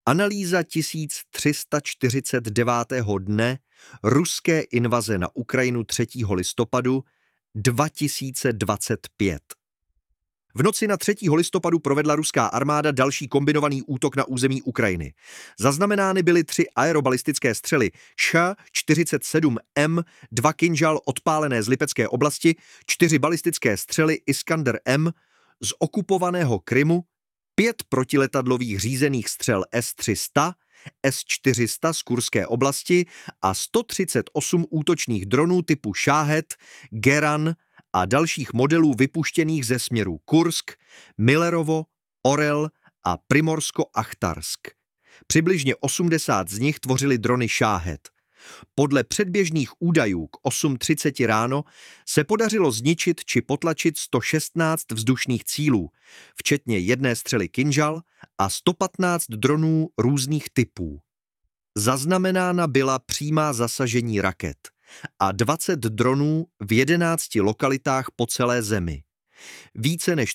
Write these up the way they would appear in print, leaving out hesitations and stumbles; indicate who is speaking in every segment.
Speaker 1: Analýza 1349. dne ruské invaze na Ukrajinu 3. listopadu 2025. V noci na 3. listopadu provedla ruská armáda další kombinovaný útok na území Ukrajiny. Zaznamenány byly 3 aerobalistické střely Š-47M, 2 Kinžal odpálené z Lipecké oblasti, 4 balistické střely Iskander-M z okupovaného Krymu, 5 protiletadlových řízených střel S-300, S-400 z Kurské oblasti a 138 útočných dronů typu Šáhet, Geran a dalších modelů vypuštěných ze směru Kursk, Millerovo, Orel a Primorsko-Achtarsk. Přibližně 80 z nich tvořily drony Šáhet. Podle předběžných údajů k 8:30 ráno se podařilo zničit či potlačit 116 vzdušných cílů, včetně 1 střely Kinžal a 115 dronů různých typů. Zaznamenána byla přímá zasažení raket a 20 dronů v 11 lokalitách po celé zemi. Více než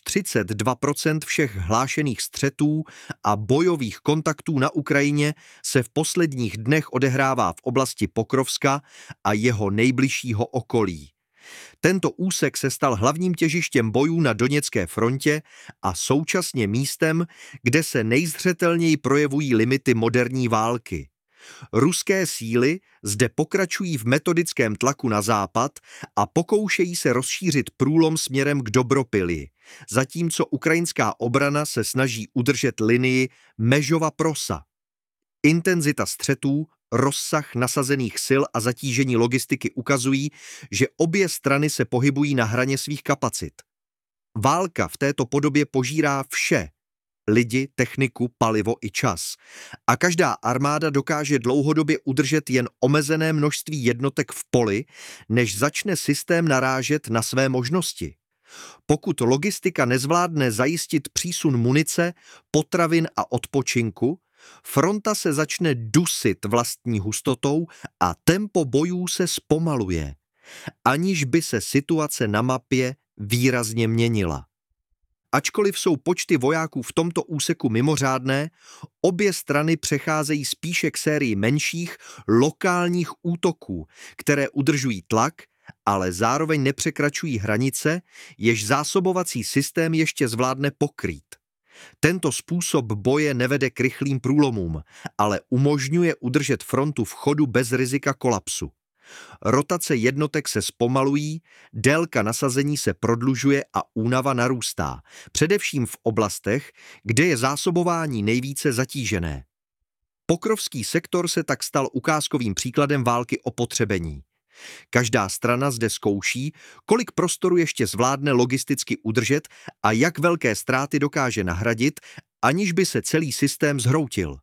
Speaker 1: 32% všech hlášených střetů a bojových kontaktů na Ukrajině se v posledních dnech odehrává v oblasti Pokrovska a jeho nejbližšího okolí. Tento úsek se stal hlavním těžištěm bojů na Doněcké frontě a současně místem, kde se nejzřetelněji projevují limity moderní války. Ruské síly zde pokračují v metodickém tlaku na západ a pokoušejí se rozšířit průlom směrem k Dobropili, zatímco ukrajinská obrana se snaží udržet linii Mežova-Prosa. Intenzita střetů, rozsah nasazených sil a zatížení logistiky ukazují, že obě strany se pohybují na hraně svých kapacit. Válka v této podobě požírá vše, lidi, techniku, palivo i čas. A každá armáda dokáže dlouhodobě udržet jen omezené množství jednotek v poli, než začne systém narážet na své možnosti. Pokud logistika nezvládne zajistit přísun munice, potravin a odpočinku, fronta se začne dusit vlastní hustotou a tempo bojů se zpomaluje, aniž by se situace na mapě výrazně měnila. Ačkoliv jsou počty vojáků v tomto úseku mimořádné, obě strany přecházejí spíše k sérii menších, lokálních útoků, které udržují tlak, ale zároveň nepřekračují hranice, jež zásobovací systém ještě zvládne pokrýt. Tento způsob boje nevede k rychlým průlomům, ale umožňuje udržet frontu v chodu bez rizika kolapsu. Rotace jednotek se zpomalují, délka nasazení se prodlužuje a únava narůstá, především v oblastech, kde je zásobování nejvíce zatížené. Pokrovský sektor se tak stal ukázkovým příkladem války o potřebení. Každá strana zde zkouší, kolik prostoru ještě zvládne logisticky udržet a jak velké ztráty dokáže nahradit, aniž by se celý systém zhroutil.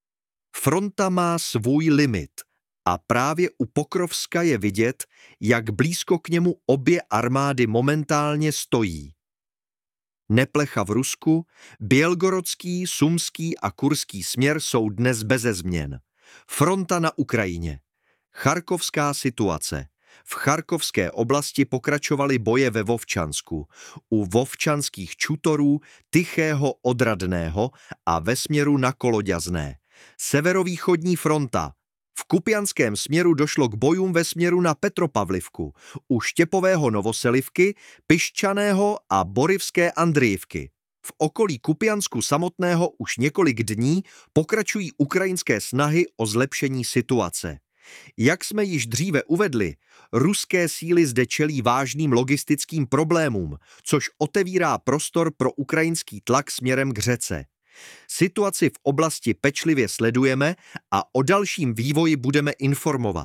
Speaker 1: Fronta má svůj limit a právě u Pokrovska je vidět, jak blízko k němu obě armády momentálně stojí. Neplecha v Rusku, bělgorodský, sumský a kurský směr jsou dnes beze změn. Fronta na Ukrajině. Charkovská situace. V Charkovské oblasti pokračovaly boje ve Vovčansku, u vovčanských čutorů Tichého Odradného a ve směru na Koloďazné. Severovýchodní fronta. V Kupianském směru došlo k bojům ve směru na Petropavlivku, u Štěpového Novoselivky, Piščaného a Borivské Andrijivky. V okolí Kupiansku samotného už několik dní pokračují ukrajinské snahy o zlepšení situace. Jak jsme již dříve uvedli, ruské síly zde čelí vážným logistickým problémům, což otevírá prostor pro ukrajinský tlak směrem k řece. Situaci v oblasti pečlivě sledujeme a o dalším vývoji budeme informovat.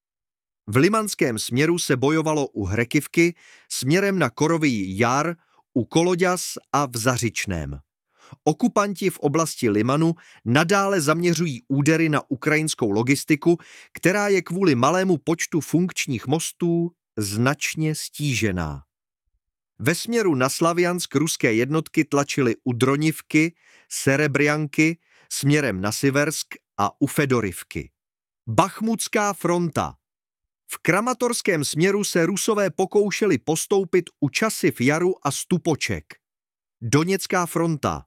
Speaker 1: V Limanském směru se bojovalo u Hrekivky, směrem na Korový Jar, u Koloďas a v Zařičném. Okupanti v oblasti Limanu nadále zaměřují údery na ukrajinskou logistiku, která je kvůli malému počtu funkčních mostů značně stížená. Ve směru na Slaviansk ruské jednotky tlačily u Dronivky, Serebrjanky, směrem na Siversk a u Fedorivky. Bachmutská fronta. V Kramatorském směru se Rusové pokoušeli postoupit u Časiv Jaru a Stupoček. Doněcká fronta.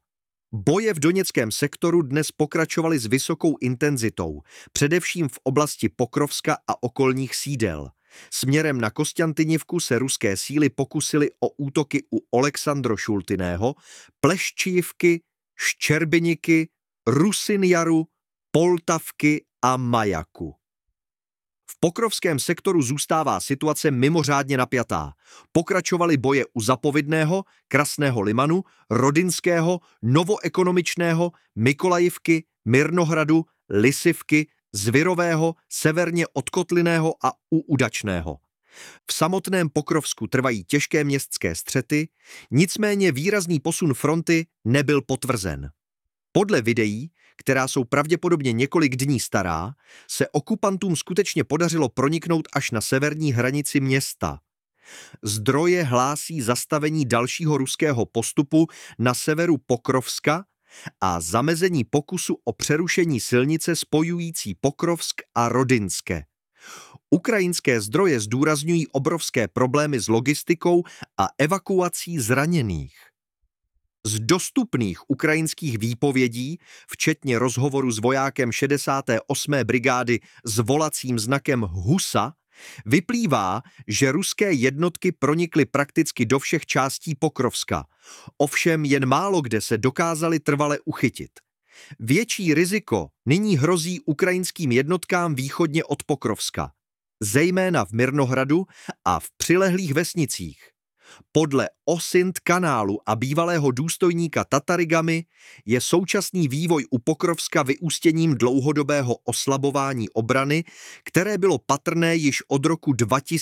Speaker 1: Boje v doněckém sektoru dnes pokračovaly s vysokou intenzitou, především v oblasti Pokrovska a okolních sídel. Směrem na Kostiantynivku se ruské síly pokusily o útoky u Oleksandrošultiného, Pleščijivky, Ščerbiniky, Rusinjaru, Poltavky a Majaku. V Pokrovském sektoru zůstává situace mimořádně napjatá. Pokračovaly boje u Zapovidného, Krasného Limanu, Rodinského, Novoekonomičného, Mykolajivky, Mirnohradu, Lisivky, Zvirového, severně od Kotliného a u Udačného. V samotném Pokrovsku trvají těžké městské střety, nicméně výrazný posun fronty nebyl potvrzen. Podle videí, která jsou pravděpodobně několik dní stará, se okupantům skutečně podařilo proniknout až na severní hranici města. Zdroje hlásí zastavení dalšího ruského postupu na severu Pokrovska a zamezení pokusu o přerušení silnice spojující Pokrovsk a Rodinské. Ukrajinské zdroje zdůrazňují obrovské problémy s logistikou a evakuací zraněných. Z dostupných ukrajinských výpovědí, včetně rozhovoru s vojákem 68. brigády s volacím znakem Husa, vyplývá, že ruské jednotky pronikly prakticky do všech částí Pokrovska, ovšem jen málo kde se dokázali trvale uchytit. Větší riziko nyní hrozí ukrajinským jednotkám východně od Pokrovska, zejména v Mirnohradu a v přilehlých vesnicích. Podle Osint kanálu a bývalého důstojníka Tatarigamy je současný vývoj u Pokrovska vyústěním dlouhodobého oslabování obrany, které bylo patrné již od roku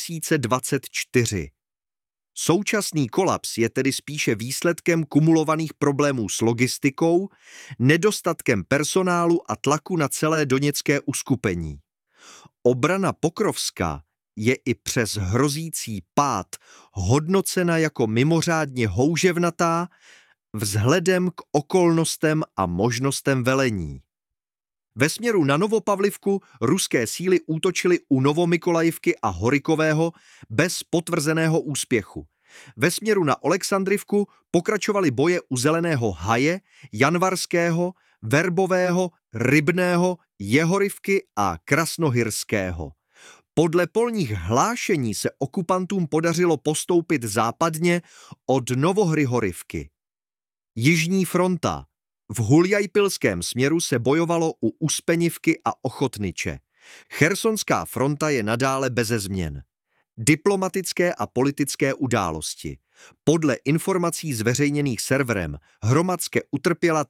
Speaker 1: 2024. Současný kolaps je tedy spíše výsledkem kumulovaných problémů s logistikou, nedostatkem personálu a tlaku na celé doněcké uskupení. Obrana Pokrovska je i přes hrozící pád hodnocena jako mimořádně houževnatá vzhledem k okolnostem a možnostem velení. Ve směru na Novopavlivku ruské síly útočily u Novomykolajivky a Horikového bez potvrzeného úspěchu. Ve směru na Oleksandrivku pokračovaly boje u Zeleného haje, Janvarského, Verbového, Rybného, Jehorivky a Krasnohyrského. Podle polních hlášení se okupantům podařilo postoupit západně od Novohryhorivky. Jižní fronta. V Huljajpilském směru se bojovalo u Uspenivky a Ochotniče. Chersonská fronta je nadále beze změn. Diplomatické a politické události. Podle informací zveřejněných serverem Hromadske utrpěla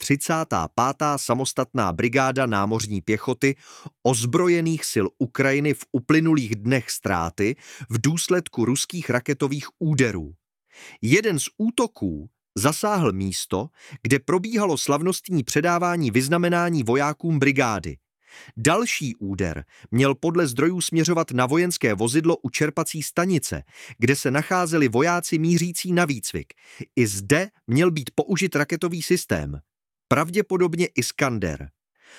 Speaker 1: 35. samostatná brigáda námořní pěchoty ozbrojených sil Ukrajiny v uplynulých dnech ztráty v důsledku ruských raketových úderů. Jeden z útoků zasáhl místo, kde probíhalo slavnostní předávání vyznamenání vojákům brigády. Další úder měl podle zdrojů směřovat na vojenské vozidlo u čerpací stanice, kde se nacházeli vojáci mířící na výcvik. I zde měl být použit raketový systém, pravděpodobně Iskander.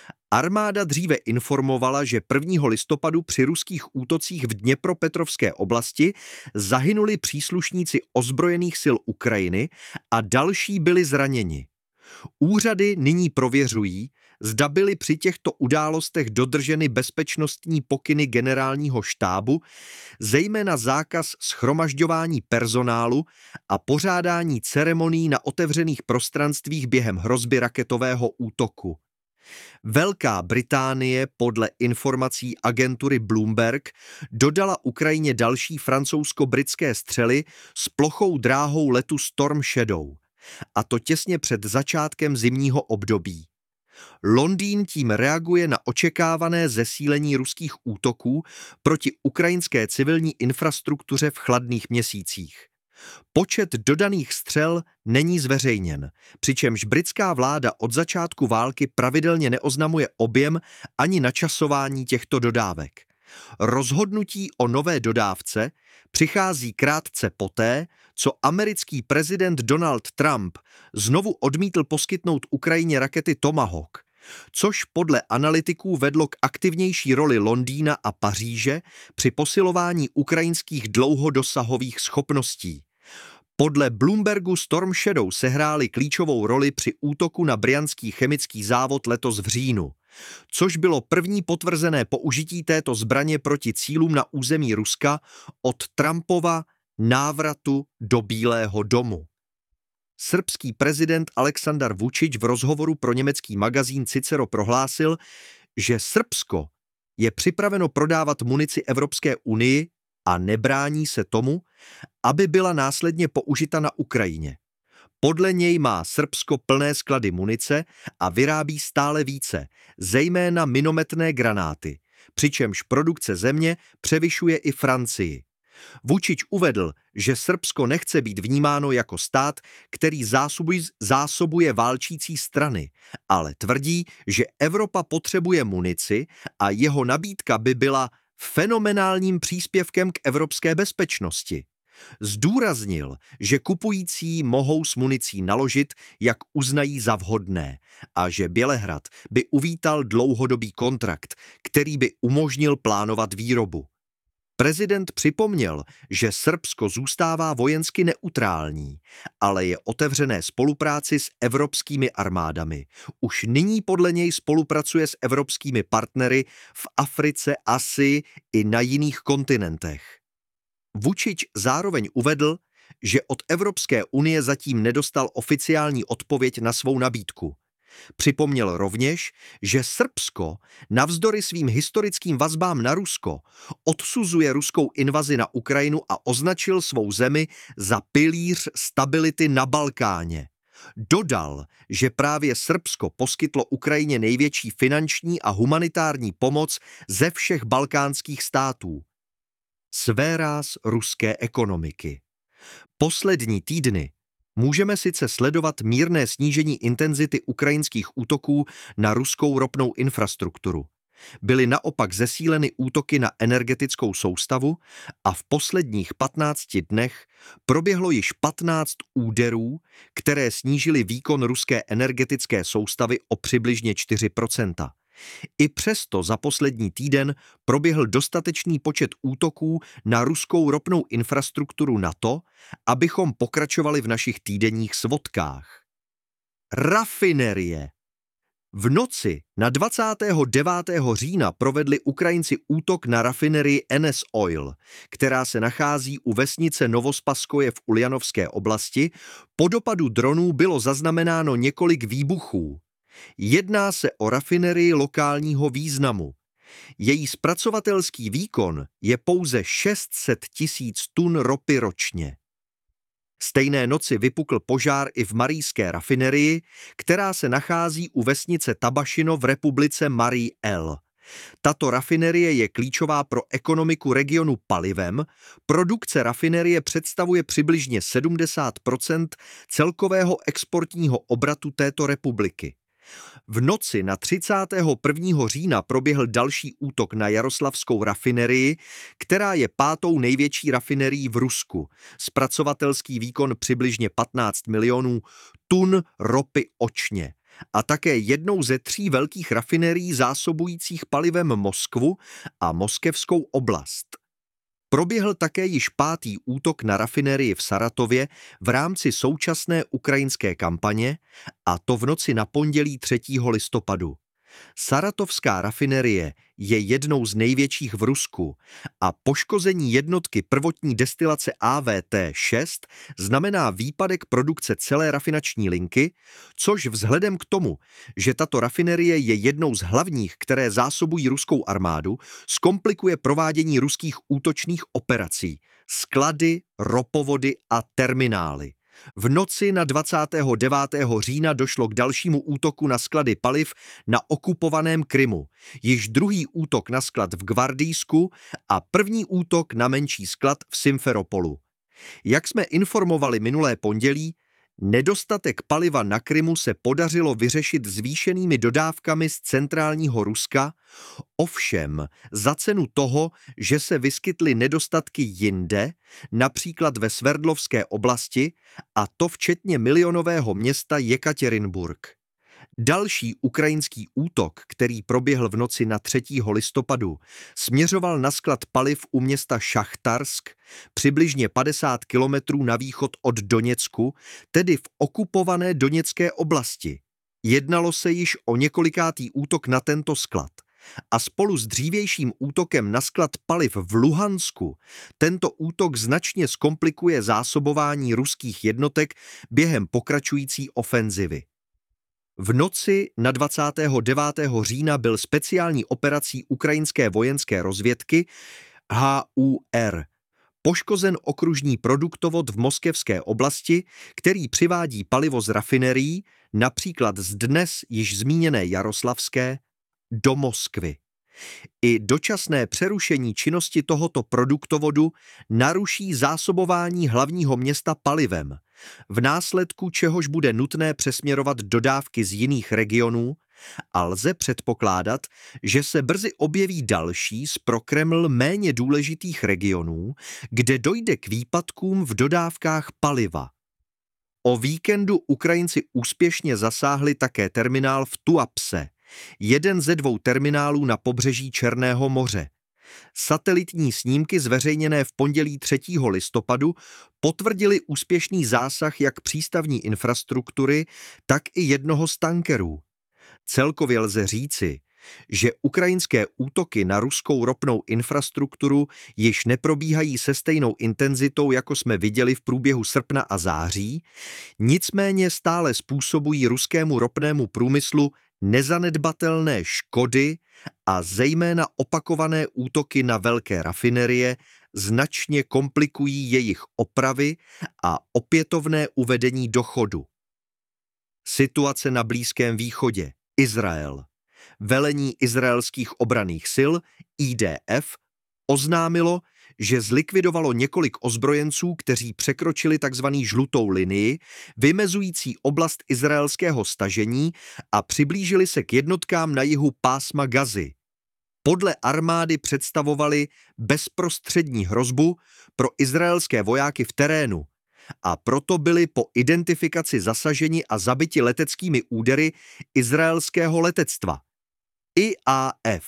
Speaker 1: Armáda dříve informovala, že 1. listopadu při ruských útocích v Dněpropetrovské oblasti zahynuli příslušníci ozbrojených sil Ukrajiny a další byli zraněni. Úřady nyní prověřují, zda byly při těchto událostech dodrženy bezpečnostní pokyny generálního štábu, zejména zákaz shromažďování personálu a pořádání ceremonií na otevřených prostranstvích během hrozby raketového útoku. Velká Británie podle informací agentury Bloomberg dodala Ukrajině další francouzsko-britské střely s plochou dráhou letu Storm Shadow, a to těsně před začátkem zimního období. Londýn tím reaguje na očekávané zesílení ruských útoků proti ukrajinské civilní infrastruktuře v chladných měsících. Počet dodaných střel není zveřejněn, přičemž britská vláda od začátku války pravidelně neoznamuje objem ani načasování těchto dodávek. Rozhodnutí o nové dodávce přichází krátce poté, co americký prezident Donald Trump znovu odmítl poskytnout Ukrajině rakety Tomahawk, což podle analytiků vedlo k aktivnější roli Londýna a Paříže při posilování ukrajinských dlouhodosahových schopností. Podle Bloombergu Storm Shadow sehrály klíčovou roli při útoku na bryanský chemický závod letos v říjnu, což bylo první potvrzené použití této zbraně proti cílům na území Ruska od Trumpova návratu do Bílého domu. Srbský prezident Aleksandar Vučić v rozhovoru pro německý magazín Cicero prohlásil, že Srbsko je připraveno prodávat munici Evropské unii a nebrání se tomu, aby byla následně použita na Ukrajině. Podle něj má Srbsko plné sklady munice a vyrábí stále více, zejména minometné granáty, přičemž produkce země převyšuje i Francii. Vučić uvedl, že Srbsko nechce být vnímáno jako stát, který zásobuje válčící strany, ale tvrdí, že Evropa potřebuje munici a jeho nabídka by byla fenomenálním příspěvkem k evropské bezpečnosti. Zdůraznil, že kupující mohou s municí naložit, jak uznají za vhodné, a že Bělehrad by uvítal dlouhodobý kontrakt, který by umožnil plánovat výrobu. Prezident připomněl, že Srbsko zůstává vojensky neutrální, ale je otevřené spolupráci s evropskými armádami. Už nyní podle něj spolupracuje s evropskými partnery v Africe, Asii i na jiných kontinentech. Vučić zároveň uvedl, že od Evropské unie zatím nedostal oficiální odpověď na svou nabídku. Připomněl rovněž, že Srbsko navzdory svým historickým vazbám na Rusko odsuzuje ruskou invazi na Ukrajinu a označil svou zemi za pilíř stability na Balkáně. Dodal, že právě Srbsko poskytlo Ukrajině největší finanční a humanitární pomoc ze všech balkánských států. Sféra ruské ekonomiky. Poslední týdny můžeme sice sledovat mírné snížení intenzity ukrajinských útoků na ruskou ropnou infrastrukturu. Byly naopak zesíleny útoky na energetickou soustavu a v posledních 15 dnech proběhlo již 15 úderů, které snížily výkon ruské energetické soustavy o přibližně 4%. I přesto za poslední týden proběhl dostatečný počet útoků na ruskou ropnou infrastrukturu na to, abychom pokračovali v našich týdenních svodkách. Rafinerie. V noci na 29. října provedli Ukrajinci útok na rafinerii NS Oil, která se nachází u vesnice Novospaskoje v Uljanovské oblasti. Po dopadu dronů bylo zaznamenáno několik výbuchů. Jedná se o rafinerii lokálního významu. Její zpracovatelský výkon je pouze 600 000 tun ropy ročně. Stejné noci vypukl požár i v marijské rafinerii, která se nachází u vesnice Tabašino v republice Marij El. Tato rafinerie je klíčová pro ekonomiku regionu palivem. Produkce rafinerie představuje přibližně 70% celkového exportního obratu této republiky. V noci na 31. října proběhl další útok na Jaroslavskou rafinerii, která je 5. největší rafinerií v Rusku. Zpracovatelský výkon přibližně 15 milionů tun ropy ročně. A také jednou ze 3 velkých rafinerií zásobujících palivem Moskvu a Moskevskou oblast. Proběhl také již 5. útok na rafinerii v Saratově v rámci současné ukrajinské kampaně, a to v noci na pondělí 3. listopadu. Saratovská rafinerie je jednou z největších v Rusku a poškození jednotky prvotní destilace AVT-6 znamená výpadek produkce celé rafinační linky, což vzhledem k tomu, že tato rafinerie je jednou z hlavních, které zásobují ruskou armádu, zkomplikuje provádění ruských útočných operací, sklady, ropovody a terminály. V noci na 29. října došlo k dalšímu útoku na sklady paliv na okupovaném Krymu, již druhý útok na sklad v Gvardijsku a první útok na menší sklad v Simferopolu. Jak jsme informovali minulé pondělí, nedostatek paliva na Krymu se podařilo vyřešit zvýšenými dodávkami z centrálního Ruska, ovšem za cenu toho, že se vyskytly nedostatky jinde, například ve Sverdlovské oblasti, a to včetně milionového města Jekatěrinburg. Další ukrajinský útok, který proběhl v noci na 3. listopadu, směřoval na sklad paliv u města Šachtarsk, přibližně 50 kilometrů na východ od Doněcku, tedy v okupované Doněcké oblasti. Jednalo se již o několikátý útok na tento sklad. A spolu s dřívějším útokem na sklad paliv v Luhansku tento útok značně zkomplikuje zásobování ruských jednotek během pokračující ofenzivy. V noci na 29. října byl speciální operací ukrajinské vojenské rozvědky HUR poškozen okružní produktovod v moskevské oblasti, který přivádí palivo z rafinerií, například z dnes již zmíněné Jaroslavské, do Moskvy. I dočasné přerušení činnosti tohoto produktovodu naruší zásobování hlavního města palivem, v následku čehož bude nutné přesměrovat dodávky z jiných regionů a lze předpokládat, že se brzy objeví další z pro Kreml méně důležitých regionů, kde dojde k výpadkům v dodávkách paliva. O víkendu Ukrajinci úspěšně zasáhli také terminál v Tuapse, jeden ze 2 terminálů na pobřeží Černého moře. Satelitní snímky zveřejněné v pondělí 3. listopadu potvrdily úspěšný zásah jak přístavní infrastruktury, tak i jednoho z tankerů. Celkově lze říci, že ukrajinské útoky na ruskou ropnou infrastrukturu již neprobíhají se stejnou intenzitou, jako jsme viděli v průběhu srpna a září, nicméně stále způsobují ruskému ropnému průmyslu nezanedbatelné škody a zejména opakované útoky na velké rafinerie značně komplikují jejich opravy a opětovné uvedení do chodu. Situace na Blízkém východě. Izrael. Velení izraelských obranných sil IDF oznámilo, že zlikvidovalo několik ozbrojenců, kteří překročili tzv. Žlutou linii, vymezující oblast izraelského stažení a přiblížili se k jednotkám na jihu pásma Gazy. Podle armády představovali bezprostřední hrozbu pro izraelské vojáky v terénu a proto byli po identifikaci zasaženi a zabiti leteckými údery izraelského letectva. IAF.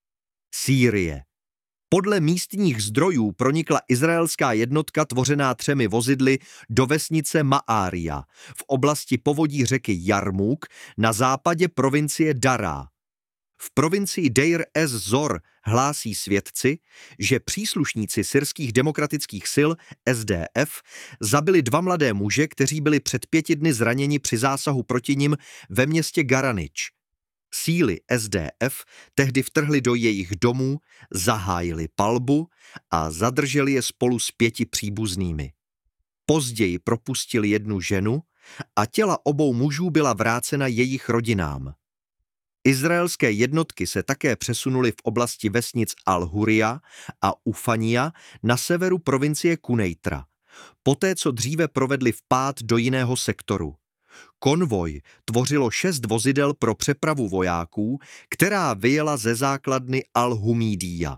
Speaker 1: Sýrie. Podle místních zdrojů pronikla izraelská jednotka tvořená 3 vozidly do vesnice Ma'ária v oblasti povodí řeky Jarmuk na západě provincie Dará. V provincii Deir ez-Zor hlásí svědci, že příslušníci syrských demokratických sil SDF zabili 2 mladé muže, kteří byli před 5 dny zraněni při zásahu proti nim ve městě Garanič. Síly SDF tehdy vtrhly do jejich domů, zahájili palbu a zadrželi je spolu s 5 příbuznými. Později propustili 1 ženu a těla obou mužů byla vrácena jejich rodinám. Izraelské jednotky se také přesunuly v oblasti vesnic Al-Huria a Ufania na severu provincie Kunejtra, poté co dříve provedli vpád do jiného sektoru. Konvoj tvořilo 6 vozidel pro přepravu vojáků, která vyjela ze základny Al-Humídija.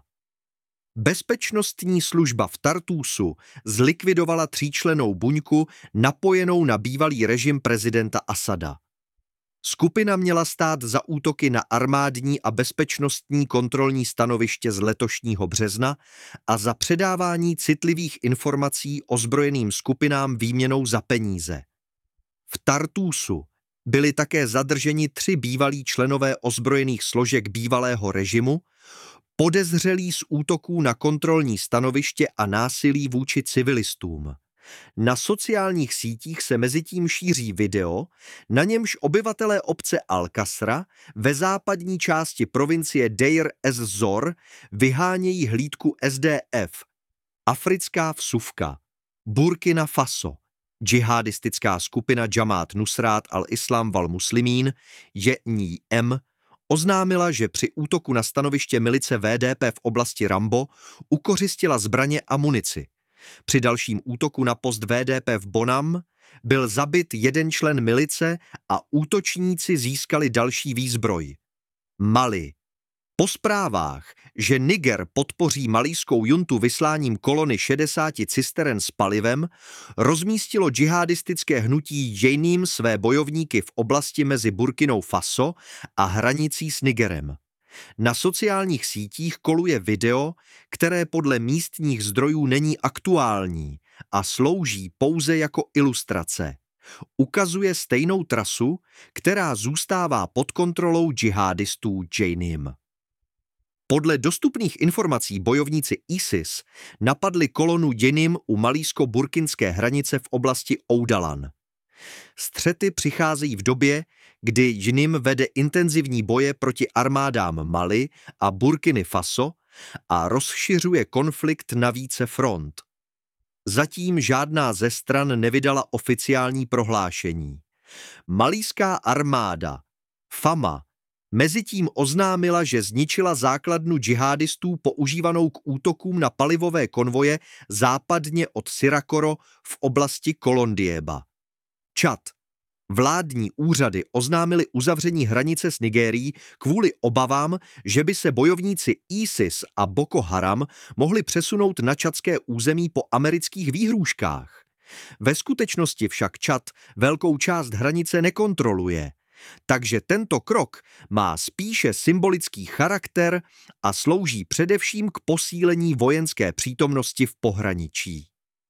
Speaker 1: Bezpečnostní služba v Tartusu zlikvidovala 3člennou buňku napojenou na bývalý režim prezidenta Asada. Skupina měla stát za útoky na armádní a bezpečnostní kontrolní stanoviště z letošního března a za předávání citlivých informací ozbrojeným skupinám výměnou za peníze. V Tartusu byli také zadrženi 3 bývalí členové ozbrojených složek bývalého režimu, podezřelí z útoků na kontrolní stanoviště a násilí vůči civilistům. Na sociálních sítích se mezitím šíří video, na němž obyvatelé obce Al-Kasra ve západní části provincie Deir ez-Zor vyhánějí hlídku SDF, africká vsuvka, Burkina Faso. Džihadistická skupina Džamát Nusrát al-Islam wal-Muslimín JNIM oznámila, že při útoku na stanoviště milice VDP v oblasti Rambo ukořistila zbraně a munici. Při dalším útoku na post VDP v Bonam byl zabit 1 člen milice a útočníci získali další výzbroj. Mali. Po zprávách, že Niger podpoří malijskou juntu vysláním kolony 60 cisteren s palivem, rozmístilo džihádistické hnutí Jainim své bojovníky v oblasti mezi Burkinou Faso a hranicí s Nigerem. Na sociálních sítích koluje video, které podle místních zdrojů není aktuální a slouží pouze jako ilustrace. Ukazuje stejnou trasu, která zůstává pod kontrolou džihádistů Jainim. Podle dostupných informací bojovníci ISIS napadli kolonu Jainim u malijsko-burkinské hranice v oblasti Oudalan. Střety přicházejí v době, kdy Jainim vede intenzivní boje proti armádám Mali a Burkiny Faso a rozšiřuje konflikt na více front. Zatím žádná ze stran nevydala oficiální prohlášení. Malijská armáda Fama mezitím oznámila, že zničila základnu džihádistů používanou k útokům na palivové konvoje západně od Sirakoro v oblasti Kolondiéba. Čad. Vládní úřady oznámily uzavření hranice s Nigérií kvůli obavám, že by se bojovníci ISIS a Boko Haram mohli přesunout na čadské území po amerických výhrůžkách. Ve skutečnosti však Čad velkou část hranice nekontroluje, takže tento krok má spíše symbolický charakter a slouží především k posílení vojenské přítomnosti v pohraničí.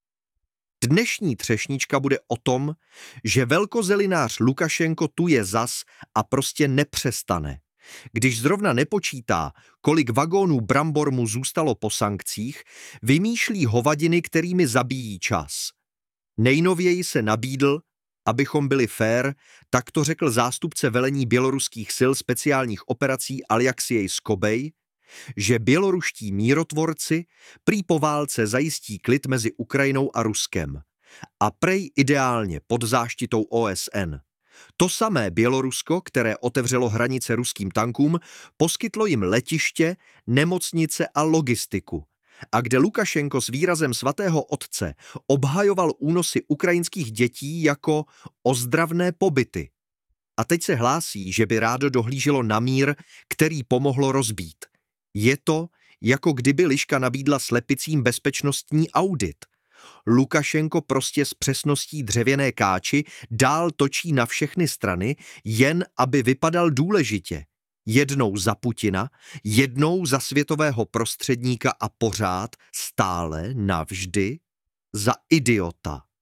Speaker 1: Dnešní třešnička bude o tom, že velkozelinář Lukašenko tu je zas a prostě nepřestane. Když zrovna nepočítá, kolik vagónů brambor mu zůstalo po sankcích, vymýšlí hovadiny, kterými zabíjí čas. Nejnověji se nabídl, abychom byli fair, tak to řekl zástupce velení běloruských sil speciálních operací Aljaksej Skobej, že běloruští mírotvorci prý po válce zajistí klid mezi Ukrajinou a Ruskem a prej ideálně pod záštitou OSN. To samé Bělorusko, které otevřelo hranice ruským tankům, poskytlo jim letiště, nemocnice a logistiku. A kde Lukašenko s výrazem svatého otce obhajoval únosy ukrajinských dětí jako ozdravné pobyty. A teď se hlásí, že by rádo dohlíželo na mír, který pomohlo rozbít. Je to, jako kdyby Liška nabídla slepicím bezpečnostní audit. Lukašenko prostě s přesností dřevěné káči dál točí na všechny strany, jen aby vypadal důležitě. Jednou za Putina, jednou za světového prostředníka a pořád, stále, navždy, za idiota.